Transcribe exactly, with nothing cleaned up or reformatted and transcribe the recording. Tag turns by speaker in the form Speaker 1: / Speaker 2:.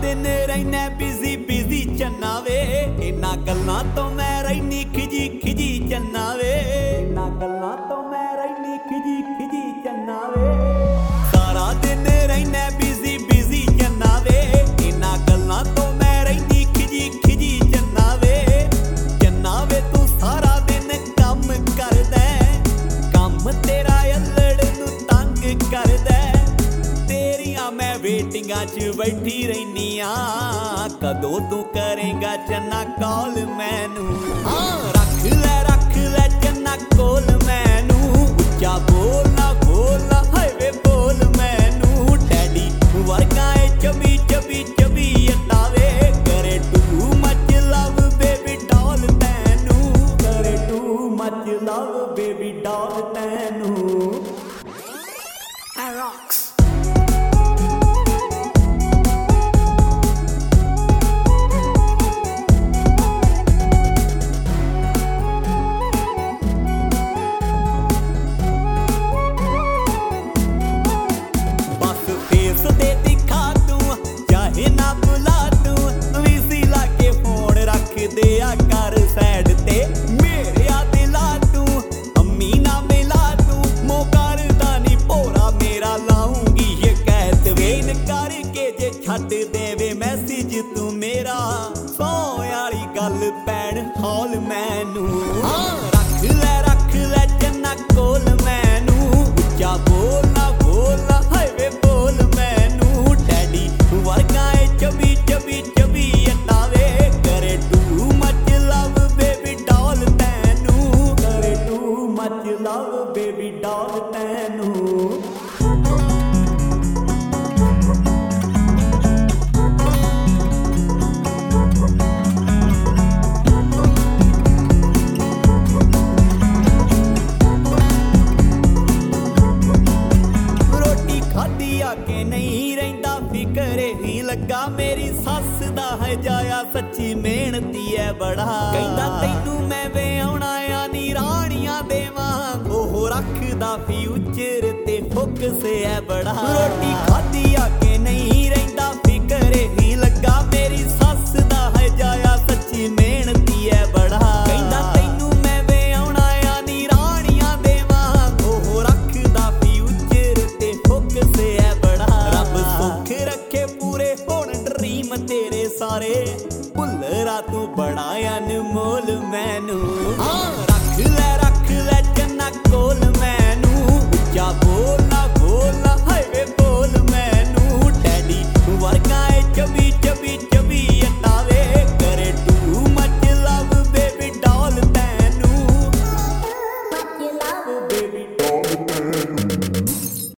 Speaker 1: दिन रहना busy busy चन्ना वे इन्हां गल्लां तो मैं रहनी खिजी खिजी चन्ना वे इन्हां गल्लां तो मैं रहनी खिजी खिजी चन्ना वे सारा दिन रहना बिजी बिजी चन्ना वे इन्हां गल्लां तो मैं रहनी खिजी खिजी चन्ना वे चन्ना वे तू सारा दिन काम करदा काम तेरा अल्लड़ नूं तंग करदा तेरियां मैं वेटिंगां च बैठी रहनी आ कदों तू करेगा चन्ना कॉल मैनू हाँ रख ले रख ले चन्ना कोल मैनू उच्चा बोलना बोलना हाय वे बोल मैनू डैडी वर्गा ए चबी चबी चबी अटावे करे too much love baby doll तैनू करे too much love baby doll तैनू I rocks दिया कर सैड ते मेरे दिला तू अम्मी ना मिला तू मोकर दानी भोरा मेरा लाऊंगी ये कहत वे इनकार के जे छड्ड देवे मैसेज तू मेरा सौ यारी गल पैण हॉल मैनू हाँ रख ले रख ले चन्ना कोल मैनू उच्चा बोलना बोलना हाय वे बोल मैनू डैडी वर्गा ए चबी चबी चबी अटावे करे टू love baby doll तैनू रोटी खाधी आके नहीं रहिंदा फिकर ही लगा मेरी सस दा है जाया सच्ची मेहनती है बड़ा कहंदा तैनू मैं विआउणा आ नी राणियां देवां रखदा फ्यूचर ते फोकस है बड़ा रोटी खाधी आके नहीं रहिंदा फिकर ही लगा मेरी सस दा